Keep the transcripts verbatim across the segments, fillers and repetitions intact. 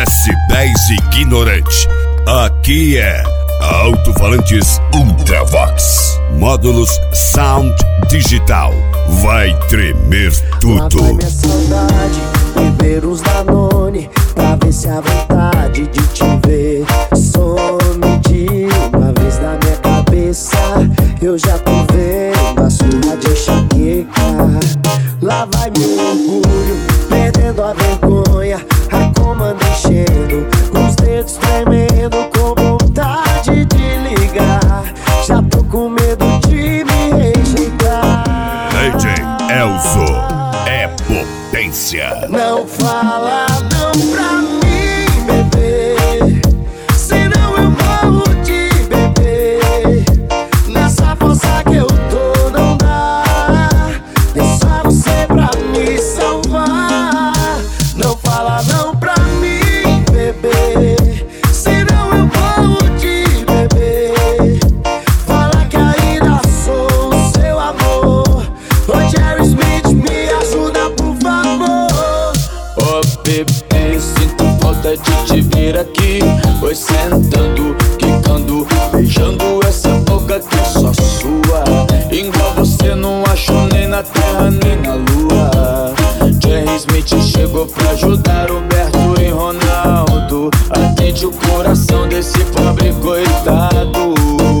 S dez Ignorante. Aqui é Alto-Falantes Ultravox. Módulos Sound Digital. Vai tremer tudo. Lá vai minha saudade, beber uns Danone, pra ver se a vontade de te ver some de uma vez na minha cabeça. Eu já tô vendo a sua de enxaqueca. Lá vai meu orgulho, perdendo a vergonha, a comanda enchendo, os dedos tremendo, com vontade de ligar. Já tô com medo de me rejeitar. D J Elzo é potência. Não fala não pra mim, bebê, senão eu morro de beber. Nessa força que eu tô não dá, deixa você pra me salvar. Não fala não pra mim, bebê, senão eu morro de beber. Fala que ainda sou o seu amor. Ô Jerry Smith, me ajuda por favor. Oh bebê, sinto falta de te ver aqui. Foi sentando, quicando, beijando essa boca que é só sua. Igual você não acho nem na terra nem na lua. Jerry Smith chegou pra ajudar Roberto e Ronaldo. Atende o coração desse pobre coitado.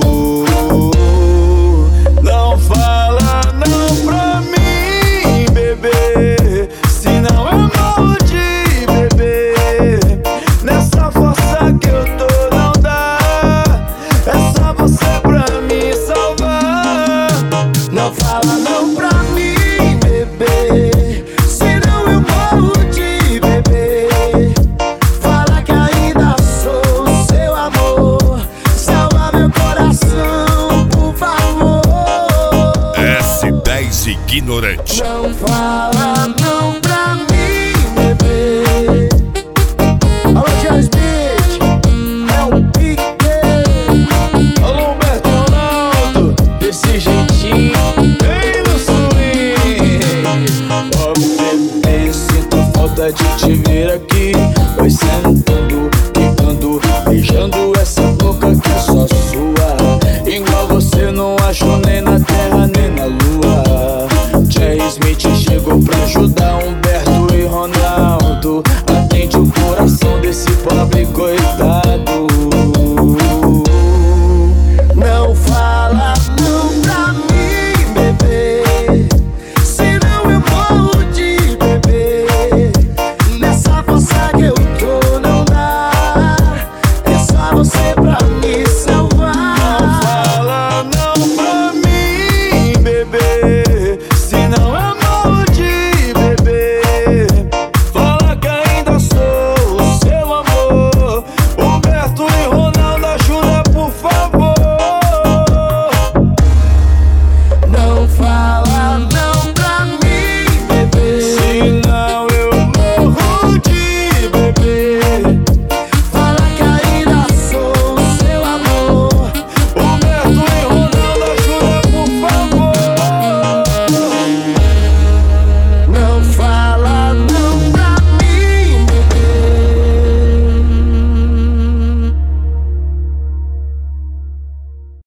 Não fala não pra mim, bebê, senão eu morro de beber. Nessa força que eu tô não dá, é só você pra me salvar. Não fala não pra mim, bebê, senão eu morro de beber. Fala que ainda sou o seu amor. Salva meu coração, por favor. S dez Ignorante. Não fala não pra mim, bebê. Alô, Jerry Smith, é o Pique. Alô, Roberto Ronaldo, desse jeitinho, bem no swing. Oh bebê, sinto falta de te ver aqui. Vai sentando, quicando, beijando essa boca que é só sua. Igual você não acho nem na terra nem na lua. Jerry Smith chegou pra ajudar um